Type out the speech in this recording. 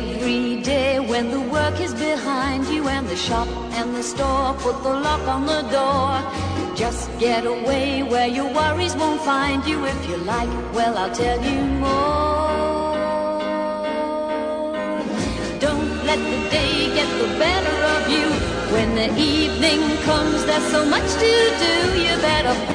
Every day when the work is behind you and the shop and the store put the lock on the door, just get away where your worries won't find you. If you like, well, I'll tell you more. Don't let the day get the better of you. When the evening comes, there's so much to do. You better